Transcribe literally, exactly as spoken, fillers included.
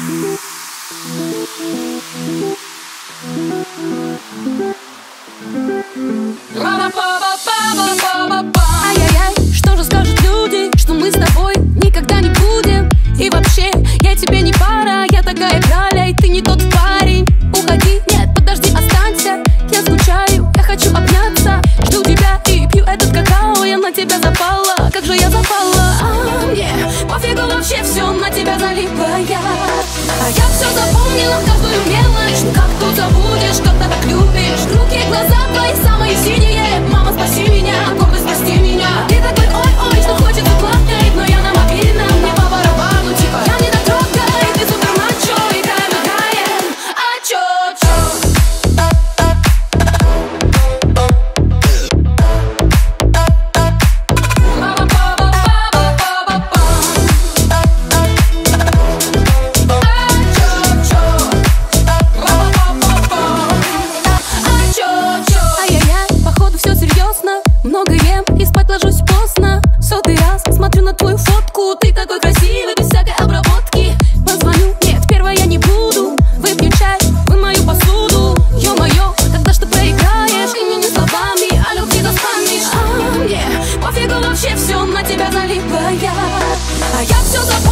Ай-яй-яй, что же скажут люди, что мы с тобой никогда не будем? И вообще, я тебе не пара, я такая краля, и ты не тот парень. Уходи, нет, подожди, останься, я скучаю, я хочу обняться. Жду тебя и пью этот какао, я на тебя запала, как же я запала. А мне пофигу вообще, все на тебя залипла я. А я все запомнила, каждую мелочь. Ну как тут забудешь, когда так любишь? Руки, глаза твои самые синие. Мама, спаси меня, гордость, спасти меня. Ты такой ой-ой, что хочется плакать, но я на мобильном, мне по барабану, типа я не дотрогай, ты супер мачо, играем, играем. А чё-чё? Много ем и спать ложусь поздно. В сотый раз смотрю на твою фотку. Ты такой красивый, без всякой обработки. Позвоню, нет, первой я не буду. Выпью чай, вымой мою посуду. Ё-моё, когда ж ты проиграешь? И мне не словами, а любви достанешь. А мне пофигу вообще, все на тебя залипла я. А я все забыла.